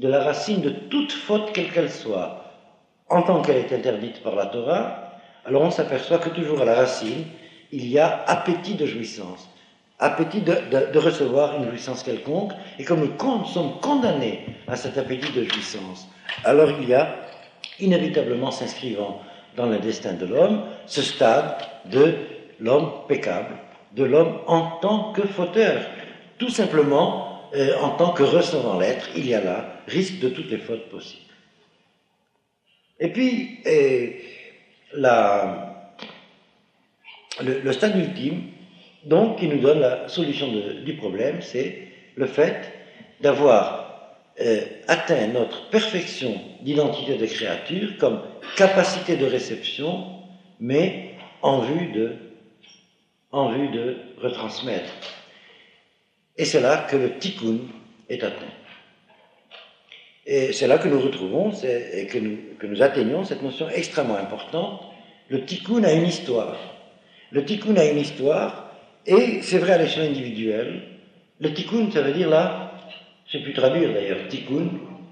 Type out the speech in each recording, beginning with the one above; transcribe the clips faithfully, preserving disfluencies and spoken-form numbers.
de la racine de toute faute, quelle qu'elle soit, en tant qu'elle est interdite par la Torah, alors on s'aperçoit que toujours à la racine, il y a appétit de jouissance, appétit de, de, de recevoir une jouissance quelconque, et comme nous sommes condamnés à cet appétit de jouissance, alors il y a, inévitablement s'inscrivant dans le destin de l'homme, ce stade de l'homme peccable, de l'homme en tant que fauteur. Tout simplement, euh, en tant que recevant l'être, il y a là risque de toutes les fautes possibles. Et puis, euh, la, le, le stade ultime, donc, qui nous donne la solution de, du problème, c'est le fait d'avoir euh, atteint notre perfection d'identité de créature comme capacité de réception, mais en vue de, en vue de retransmettre. Et c'est là que le tikkun est atteint. Et c'est là que nous retrouvons, et que nous, que nous atteignons cette notion extrêmement importante. Le tikkun a une histoire. Le tikkun a une histoire, et c'est vrai à l'échelle individuelle. Le tikkun, ça veut dire là, je ne sais plus traduire d'ailleurs, tikkun,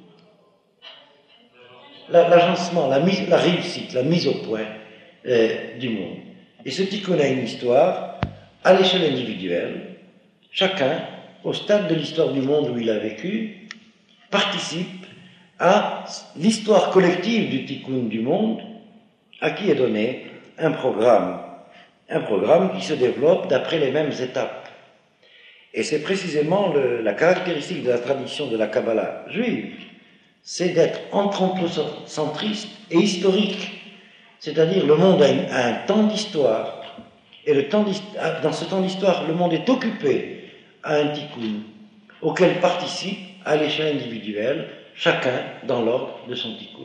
l'agencement, la, la réussite, la mise au point euh, du monde. Et ce tikkun a une histoire à l'échelle individuelle. Chacun, au stade de l'histoire du monde où il a vécu, participe à l'histoire collective du tikkun du monde, à qui est donné un programme, un programme qui se développe d'après les mêmes étapes. Et c'est précisément le, la caractéristique de la tradition de la Kabbalah juive, c'est d'être anthropocentriste et historique. C'est-à-dire, le monde a, une, a un temps d'histoire, et le temps dans ce temps d'histoire, le monde est occupé à un tikkun, auquel participe, à l'échelle individuelle, chacun dans l'ordre de son tikkun.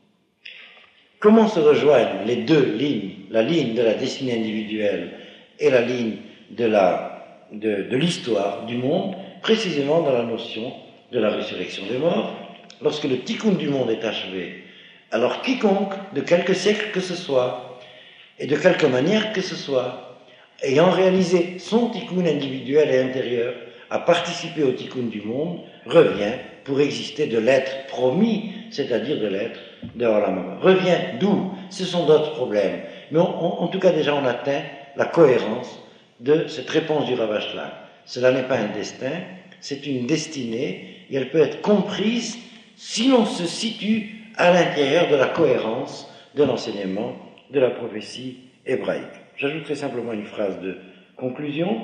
Comment se rejoignent les deux lignes, la ligne de la destinée individuelle et la ligne de, la, de, de l'histoire du monde, précisément dans la notion de la résurrection des morts. Lorsque le tikkun du monde est achevé, alors quiconque, de quelque siècle que ce soit, et de quelque manière que ce soit, ayant réalisé son tikkun individuel et intérieur, à participer au tikkun du monde, revient pour exister de l'être promis, c'est-à-dire de l'être de Olam Haba. Revient d'où? Ce sont d'autres problèmes. Mais on, on, en tout cas, déjà, on atteint la cohérence de cette réponse du Rav Ashlag. Cela n'est pas un destin, c'est une destinée, et elle peut être comprise si l'on se situe à l'intérieur de la cohérence de l'enseignement de la prophétie hébraïque. J'ajouterai simplement une phrase de conclusion,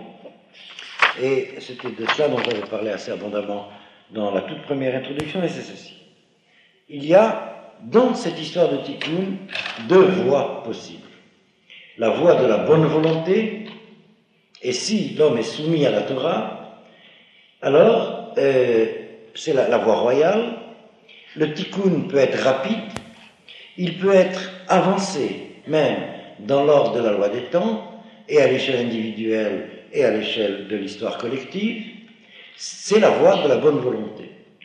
et c'était de cela dont j'avais parlé assez abondamment dans la toute première introduction, et c'est ceci. Il y a, dans cette histoire de tikkun, deux voies possibles. La voie de la bonne volonté, et si l'homme est soumis à la Torah, alors euh, c'est la, la voie royale. Le tikkun peut être rapide, il peut être avancé, même dans l'ordre de la loi des temps, et à l'échelle individuelle et à l'échelle de l'histoire collective. C'est la voie de la bonne volonté.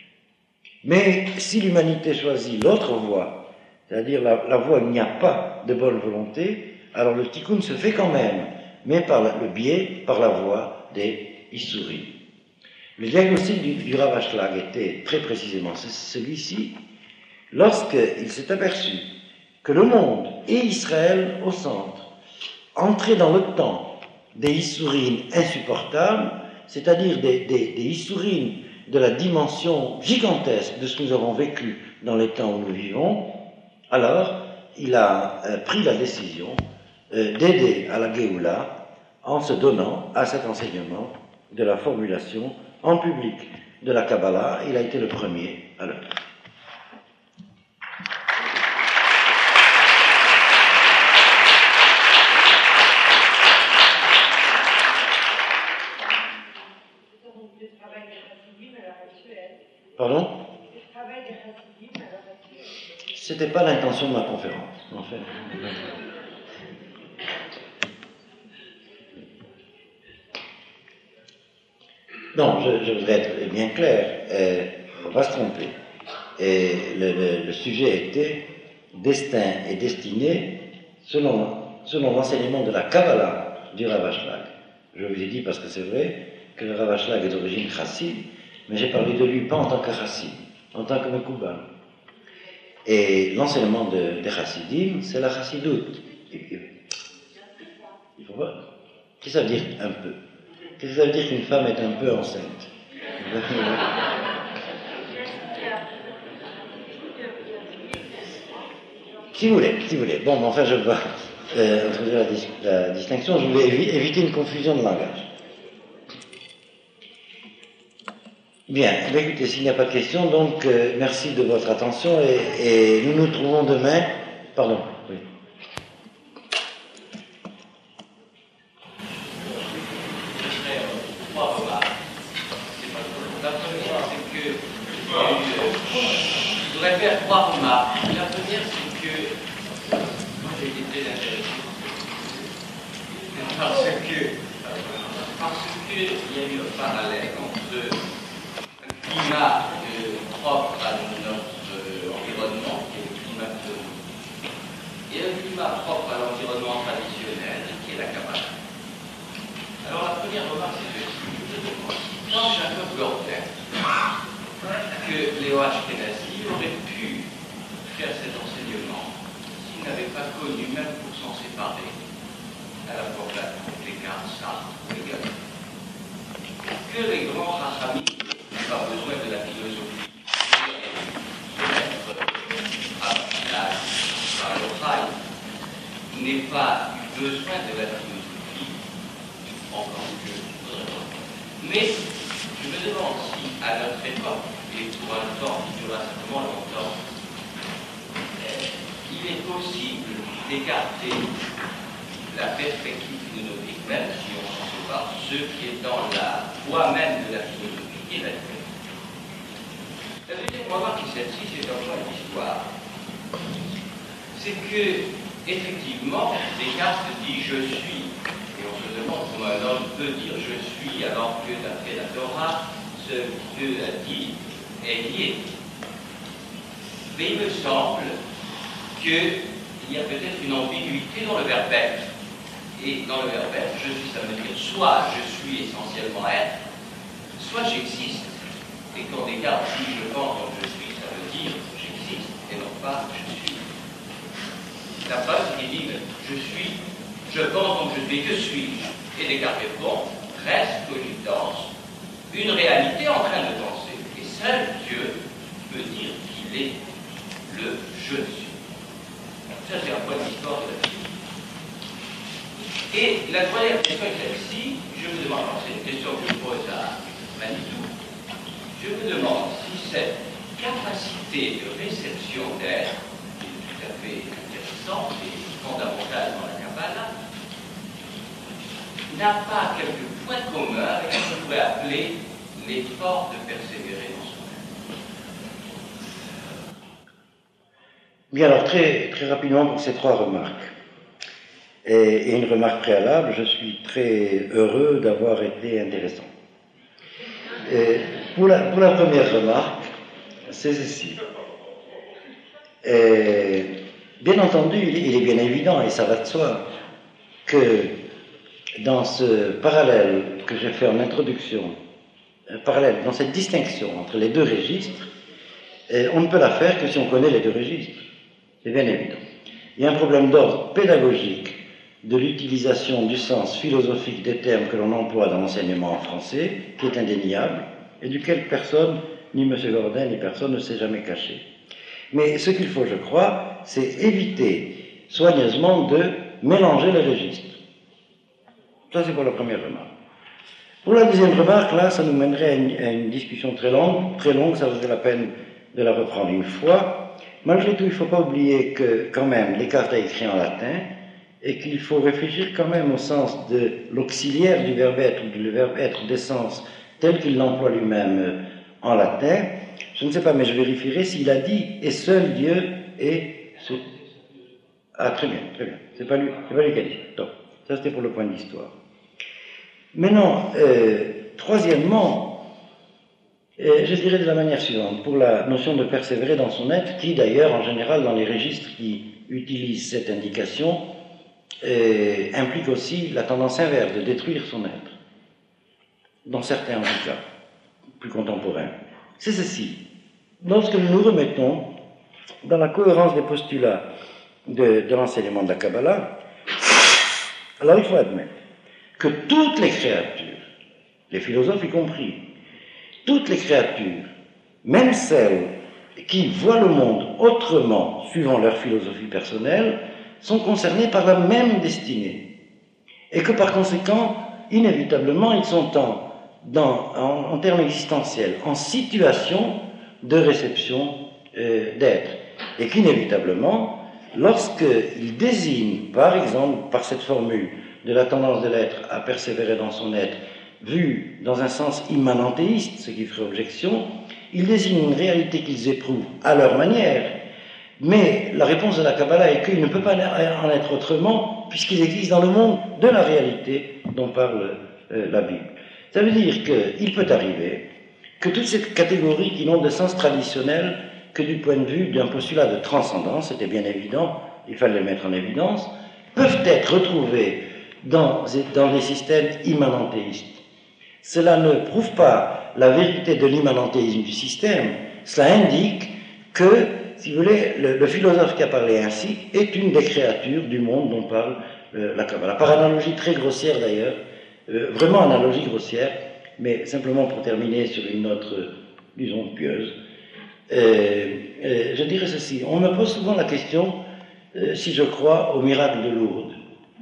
Mais si l'humanité choisit l'autre voie, c'est-à-dire la, la voie où il n'y a pas de bonne volonté, alors le tikkun se fait quand même, mais par le biais, par la voie des Issourim. Le diagnostic du, du Rav Ashlag était très précisément celui-ci, lorsqu'il s'est aperçu que le monde et Israël au centre entraient dans le temps des Issourim insupportables, c'est-à-dire des, des, des Issourim de la dimension gigantesque de ce que nous avons vécu dans les temps où nous vivons, alors il a euh, pris la décision euh, d'aider à la Géoula en se donnant à cet enseignement de la formulation en public de la Kabbalah. Il a été le premier à le faire. Pardon? C'était pas l'intention de ma conférence, en fait. Non, je, je voudrais être bien clair. Euh, on va se tromper. Et le, le, le sujet était destin et destinée selon, selon l'enseignement de la Kabbalah du Rav Ashlag. Je vous ai dit parce que c'est vrai que le Rav Ashlag est d'origine chasside, mais j'ai parlé de lui pas en tant que chasside. en tant que Mekouban. Et l'enseignement de, des Chassidim, c'est la Chassidoute. Il faut voir. Qu'est-ce que ça veut dire un peu? Qu'est-ce que ça veut dire qu'une femme est un peu enceinte? Si vous voulez, si vous voulez. Bon, mais enfin, je vois euh, la, dis la distinction, je voulais évi éviter une confusion de langage. Bien, eh bien écoutez, s'il n'y a pas de questions, donc euh, merci de votre attention et, et nous nous trouvons demain. Pardon, oui. Je voudrais faire trois remarques. La première, c'est que moi j'ai été très intéressé parce que parce qu'il y a eu un parallèle entre un climat euh, propre à notre euh, environnement, qui est le climat biologique, et un climat propre à l'environnement traditionnel, qui est la Kabbalah. Alors la première remarque, c'est que quand chacun peut reconnaître que Léo Ashkenazi aurait pu faire cet enseignement s'il n'avait pas connu, même pour s'en séparer, à la fois l'écart Sartre ou les Galles. Que les grands Rachamim n'ont pas besoin de la philosophie, de mettre à la par l'oreille, n'ait pas eu besoin de la philosophie encore que. Mais je me demande si, à notre époque, et pour un temps qui durera certainement longtemps, euh, il est possible d'écarter la perspective philosophique, même si on s'en sépare, ce qui est dans la voie même de la philosophie, qui est la philosophie. La deuxième remarque, qui celle-ci, c'est un point d'histoire. C'est que, effectivement, Descartes dit je suis, et on se demande comment un homme peut dire je suis alors que d'après la Torah, ce que Dieu a dit est lié. Mais il me semble qu'il y a peut-être une ambiguïté dans le verbe être. Et dans le verbe être, je suis, ça veut dire soit je suis essentiellement être, soit j'existe. Et quand Descartes dit je pense donc je suis, ça veut dire j'existe et non pas je suis. La phrase qui dit je suis, je pense donc je suis, que suis-je? Et Descartes répond reste cogitance, une réalité en train de penser. Et seul Dieu peut dire qu'il est le je suis. Ça, c'est un point d'histoire de la vie. Et la troisième question est celle-ci. Je me demande, alors c'est une question que je pose à Manitou, je me demande si cette capacité de réception d'être, qui est tout à fait intéressante et fondamentale dans la Kabbalah, n'a pas quelques points communs avec ce qu'on pourrait appeler l'effort de persévérer dans son être. Bien, alors très, très rapidement pour ces trois remarques. Et, et une remarque préalable, je suis très heureux d'avoir été intéressant. Et pour, la, pour la première remarque, c'est ceci. Et, bien entendu, il est, il est bien évident, et ça va de soi, que dans ce parallèle que j'ai fait en introduction, un parallèle, dans cette distinction entre les deux registres, on ne peut la faire que si on connaît les deux registres. C'est bien évident. Il y a un problème d'ordre pédagogique de l'utilisation du sens philosophique des termes que l'on emploie dans l'enseignement en français, qui est indéniable, et duquel personne, ni M. Gordin, ni personne ne s'est jamais caché. Mais ce qu'il faut, je crois, c'est éviter soigneusement de mélanger les registres. Ça, c'est pour la première remarque. Pour la deuxième remarque, là, ça nous mènerait à une, à une discussion très longue, très longue, ça vaudrait la peine de la reprendre une fois. Malgré tout, il ne faut pas oublier que, quand même, Descartes a écrit en latin, et qu'il faut réfléchir quand même au sens de l'auxiliaire du verbe être, ou du verbe être d'essence, tel qu'il l'emploie lui-même en latin. Je ne sais pas, mais je vérifierai s'il a dit « et seul Dieu est ce... » Ah, très bien, très bien. C'est pas lui, c'est pas lui qui a dit. Donc, ça, c'était pour le point d'histoire. Maintenant, euh, troisièmement, euh, je dirais de la manière suivante, pour la notion de persévérer dans son être, qui d'ailleurs, en général, dans les registres qui utilisent cette indication, euh, implique aussi la tendance inverse de détruire son être. Dans certains, en tout cas, plus contemporains. C'est ceci. lorsque nous nous remettons dans la cohérence des postulats de, de l'enseignement de la Kabbalah, alors il faut admettre que toutes les créatures, les philosophes y compris, toutes les créatures, même celles qui voient le monde autrement, suivant leur philosophie personnelle, sont concernées par la même destinée. Et que par conséquent, inévitablement, ils sont en, dans, en, en termes existentiels, en situation de réception euh, d'être. Et qu'inévitablement, lorsqu'ils désignent, par exemple, par cette formule de la tendance de l'être à persévérer dans son être, vu dans un sens immanentéiste, ce qui ferait objection, ils désignent une réalité qu'ils éprouvent à leur manière, mais la réponse de la Kabbalah est qu'il ne peut pas en être autrement, puisqu'il existe dans le monde de la réalité dont parle euh, la Bible. Ça veut dire qu'il peut arriver que toutes ces catégories qui n'ont de sens traditionnel que du point de vue d'un postulat de transcendance, c'était bien évident, il fallait le mettre en évidence, peuvent être retrouvées dans, dans les systèmes immanentéistes. Cela ne prouve pas la vérité de l'immanentéisme du système, cela indique que, si vous voulez, le, le philosophe qui a parlé ainsi est une des créatures du monde dont parle euh, la Kabbalah. Par analogie très grossière d'ailleurs, euh, vraiment analogie grossière, mais simplement pour terminer sur une note, euh, disons, pieuse, euh, euh, je dirais ceci. On me pose souvent la question euh, si je crois au miracle de Lourdes.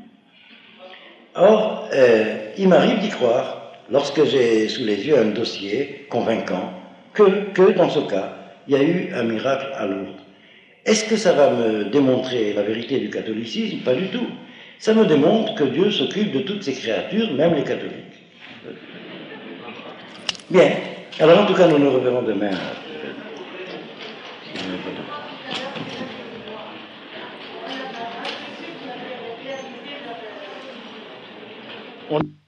Or, euh, il m'arrive d'y croire lorsque j'ai sous les yeux un dossier convaincant que, que dans ce cas, il y a eu un miracle à Lourdes. Est-ce que ça va me démontrer la vérité du catholicisme? Pas du tout. Ça me démontre que Dieu s'occupe de toutes ses créatures, même les catholiques. Bien. Alors en tout cas, nous nous reverrons demain. On